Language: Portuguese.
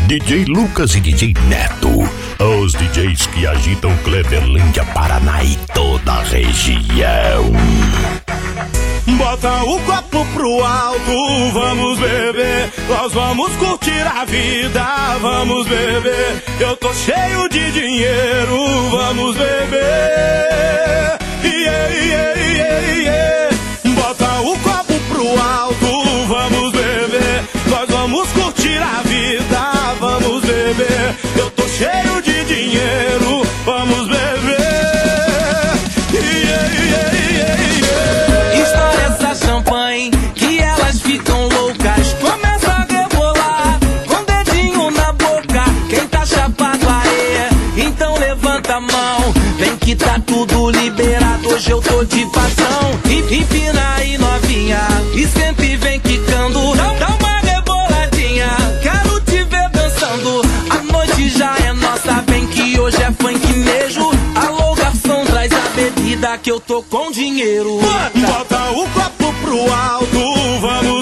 DJ Lucas e DJ Neto, os DJs que agitam Clevelândia, Paraná e toda a região. Bota o copo pro alto, vamos beber, nós vamos curtir a vida, vamos beber. Eu tô cheio de dinheiro, vamos beber. Yeah, yeah, yeah, yeah. Bota o copo pro alto, vamos beber, nós vamos curtir a vida, vamos beber. Eu tô cheio de dinheiro, vamos beber. Yeah, yeah, yeah, yeah. Estoura essa champanhe que elas ficam loucas. Começa a rebolar com o dedinho na boca. Quem tá chapado aí, então levanta a mão. Vem que tá tudo liberado, hoje eu tô de patrão. Empina aí novinha e sempre vem quicando. Dá uma reboladinha, quero te ver dançando. A noite já é nossa, vem que hoje é funk mesmo. Alô garçom, traz a bebida que eu tô com dinheiro. Bota o copo pro alto, vamos